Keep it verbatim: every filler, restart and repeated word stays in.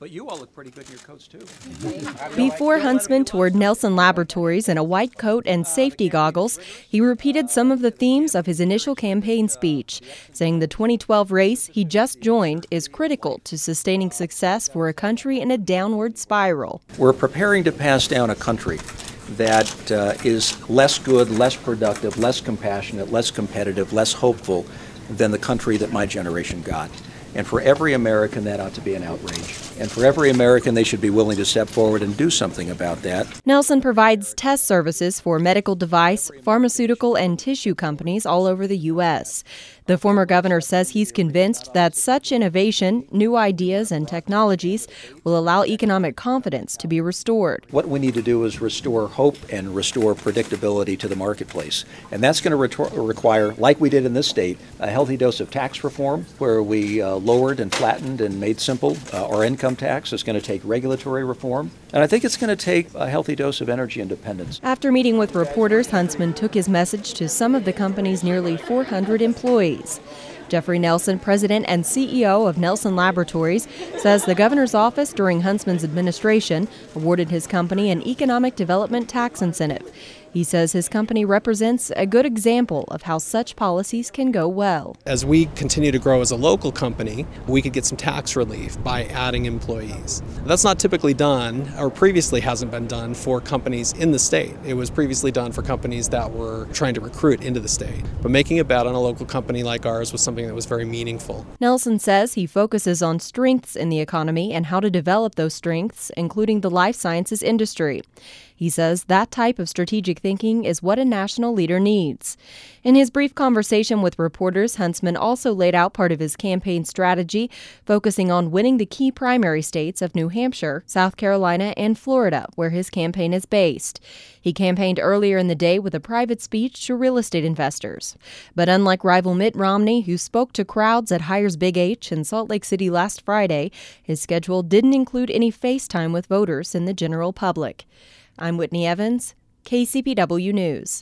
But you all look pretty good in your coats, too. Before Huntsman toured Nelson Laboratories in a white coat and safety goggles, he repeated some of the themes of his initial campaign speech, saying the twenty twelve race he just joined is critical to sustaining success for a country in a downward spiral. We're preparing to pass down a country that uh, is less good, less productive, less compassionate, less competitive, less hopeful than the country that my generation got. And for every American, that ought to be an outrage. And for every American, they should be willing to step forward and do something about that. Nelson provides test services for medical device, pharmaceutical, and tissue companies all over the U S The former governor says he's convinced that such innovation, new ideas, and technologies will allow economic confidence to be restored. What we need to do is restore hope and restore predictability to the marketplace. And that's going to re- require, like we did in this state, a healthy dose of tax reform, where we uh, lowered and flattened and made simple uh, our income tax. It's going to take regulatory reform. And I think it's going to take a healthy dose of energy independence. After meeting with reporters, Huntsman took his message to some of the company's nearly four hundred employees. Jeffrey Nelson, president and C E O of Nelson Laboratories, says the governor's office during Huntsman's administration awarded his company an economic development tax incentive. He says his company represents a good example of how such policies can go well. As we continue to grow as a local company, we could get some tax relief by adding employees. That's not typically done, or previously hasn't been done, for companies in the state. It was previously done for companies that were trying to recruit into the state. But making a bet on a local company like ours was something that was very meaningful. Nelson says he focuses on strengths in the economy and how to develop those strengths, including the life sciences industry. He says that type of strategic thinking is what a national leader needs. In his brief conversation with reporters, Huntsman also laid out part of his campaign strategy, focusing on winning the key primary states of New Hampshire, South Carolina, and Florida, where his campaign is based. He campaigned earlier in the day with a private speech to real estate investors. But unlike rival Mitt Romney, who spoke to crowds at Hires Big H in Salt Lake City last Friday, his schedule didn't include any FaceTime with voters in the general public. I'm Whitney Evans, K C P W News.